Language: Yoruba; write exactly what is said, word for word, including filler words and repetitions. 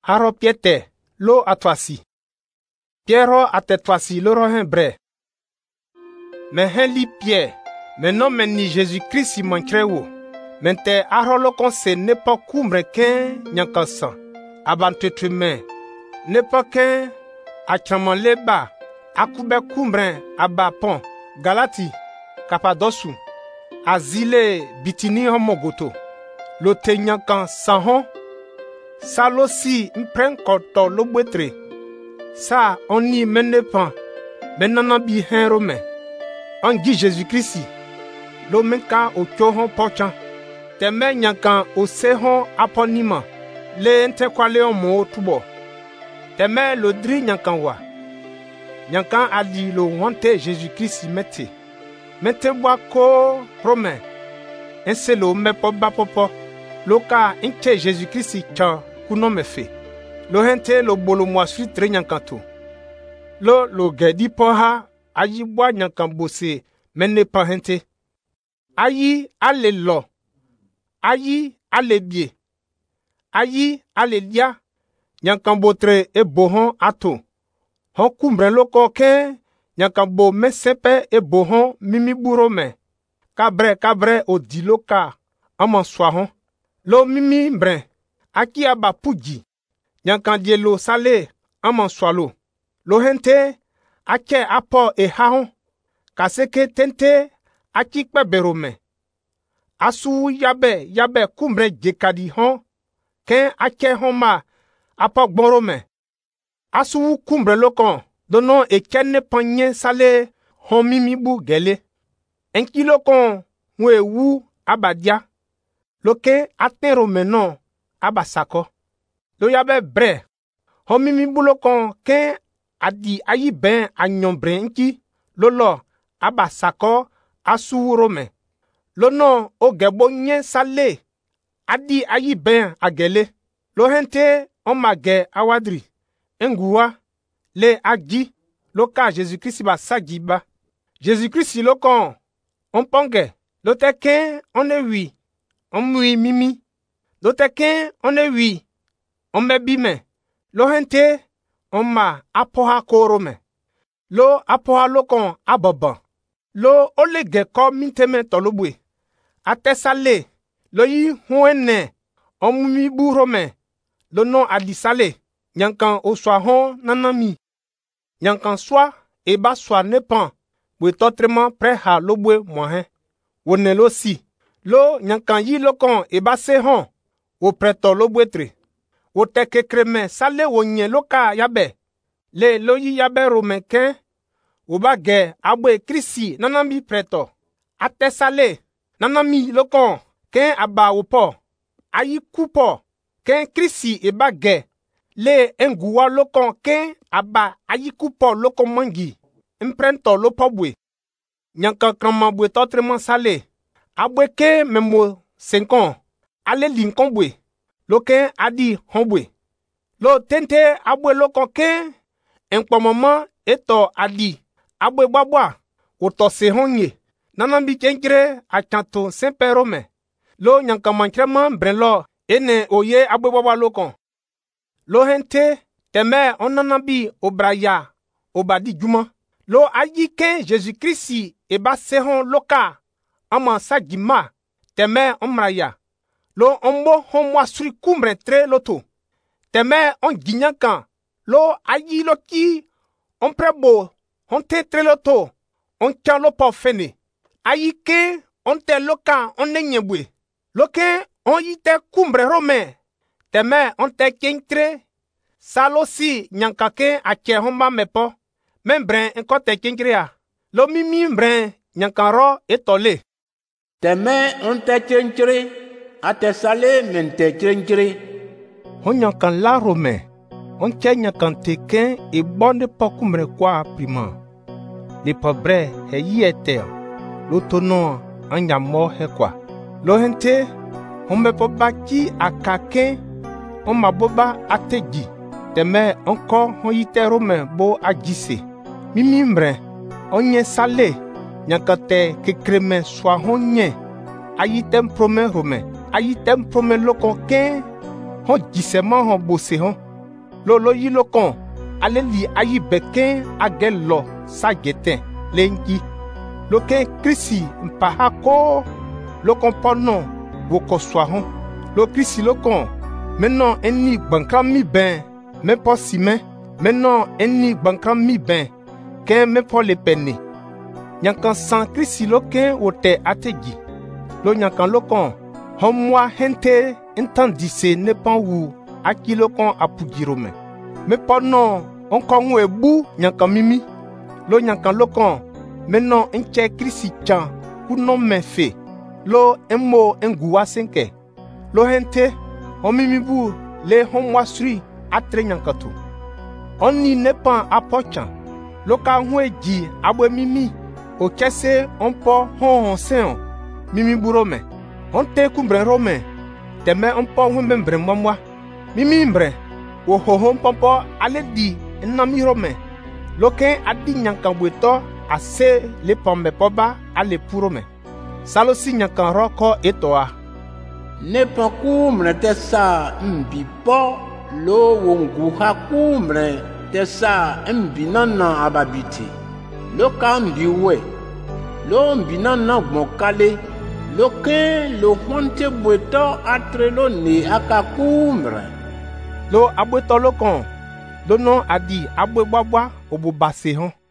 Aro piete lo atwasi. Piero atetwasi lo rohen bre. Men hen li Pierre. Men non men ni Jésus-Christ man krewo. Men te aro lo kon se ne pa kumbre ken nyankansan. Aban tetwe men. Ne pa ken atraman leba. Akube kumbre aba pon. Galati. Kapadosu. Azile bitini homogoto. Lo te nyankan sanhon. Sa lo si mpren koto lo bwetre. Sa on ni mene pan. Benana bi hen men. On gi Jésus-Christ. Lo menka o kyohon pochan. Te men nyankan o sehon aponima. Le ente kwa le mo tubo. Te men lo dri nyankan wa. Nyankan ali lo wante Jésus-Christ mette. Mette wa ko romain. Ense lo mepo bapopo. Lo ka inche Jésus-Christ chan kuno me fe. Lo hente lo bolo mwasri tre nyankanto. Lo lo gedi poha ayi bwa nyankan bose mene pa hente. Ayi ale lo. Ayi ale bie. Ayi ale lia. Nyankan botre e bohon ato. Hon kumbre lo ko ken nyankan bo mesepe e bohon mimi buro me. Kabre kabre o di lo ka aman swahon. Lo mimi mbren, aki aba puji, nyankan die lo sale, aman swalo. Lo hente, ake apo e hahon, kaseke tente, aki kwebero me. Asu yabe, yabe kumbre jekadi hon, ken ake homa, apo gboro me. Asu kumbre lokon, donon e kenne panye sale, hon mimi bu gele. Enki lokon, mwe wu abadia. Loke atero menon abasako. Lo yabe bre. Homimi bulokon ken adi ayi ben anyon brenki. Lolo abasako asu rome. Lono o gebo nye sale. Adi ayi ben agele. Lo hente on mage awadri. Engua le agi. Loka Jésus-Christ ba sagiba. Jésus-Christ lokon on ponge. Lote ken on e wi. On mui mimi. Lo teken on e wi. On me bime. Lo hente on ma apoha koro me. Lo apoha lokon aboban. Lo olege ko minteme tolobwe. Ate sale. Lo yi huene. On mumi buro me. Lo non adi sale. Nyankan o swa hon nanami. Nyankan swa eba swa nepan. Bwe totreman pre ha lobwe mohen. Wone lo si. Lo nyankan yi lokon eba se hon. Wo preto lo bwetre. Wo teke kreme sale wo nye loka yabe. Le lo yi yabe romen ken. Wo ba ge abwe krisi nanami preto. Ate sale. Nanami lokon ken aba wo po. Ayi kupo. Ken krisi eba ge. Le enguwa lokon ken aba ayi kupo lokon mangi. Imprento lo pobwe. Nyankan krama bwe totreman sale. Abwe ke memo senkon, ale linkon bwe, lo ken adi honbwe. Lo tente abwe lokon ken, enkpo maman eto adi, abwe babwa, oto se honye. Nanambi chenkre a chanto sempero me. Lo nyankamanchreman brenlo, ene oye abwe babwa lokon. Lo hente, teme onanambi obraya, obadi juma. Lo ayi ken Jésus-Christ eba sehon loka. Ama sagima, teme omraya. Lo ombo homwa suri kumbre tre loto. Teme on ginyankan. Lo ayi lo ki, on prebo, on te tre loto. On kyan lo pa fene. Ayi ke, on te loka, on nenyebwe. Lo ke, on yite kumbre rome. Teme on te kenkre. Salo si nyankake a kye homba mepo. Membren enko te kenkrea. Lo mimi mbren nyankan ro etole. Teme on te chenchre, a te sale men te chenchre. On nyankan la rome, on che nyankan teken e bonde pa kumbre kwa prima. Le pobre he yi ete, lo tono an yamo he kwa. Lo hente, on me po baki a kaken, on maboba ategi. Teme onko on yite rome bo agise. Mimi mbre, on nye sale. Nyankate ke kreme swa honye. Ayitem prome rome. Ayitem prome lokon ken. Hon gisema hon bose hon. lo lo yi lo kon ale li ayi beken agelo sa geten lengi lo ken Kristi mpa hako lo kon pono wo ko swa hon lo Kristi lo kon maintenant eni bankram mi ben me po simen maintenant eni bankram mi ben ken me po le peni nyankan san Kristi lo ken wote ategi lo nyankan lo kon homwa hente intandise ne pan wu akilo kon apugirome me pono on kon we bu nyankan mimi lo nyankan lo kon maintenant enche Kristi chan kuno me fe lo emo enguwa senke lo hente on mimi bu le homwa sri atre nyankatu oni ne pan apochan lo ka hwe ji abwe mimi o kese on po hon hon sen mimi burome on te kumbre rome teme on po hwe mbre mwamwa mimi mbre wo ho hon pompo ale di nami rome lo ken adi nyankan bweto ase le pombe poba ale purome salo si nyankan roko etoa ne pan kumre te sa mbi po lo wongu ha kumre te sa mbi nana ababiti lo ka mbi we lo mbi nana gbokale lo ke lo honte bweto atre lo ne aka kumre lo abweto lo kon lo no adi abwe babwa obo base hon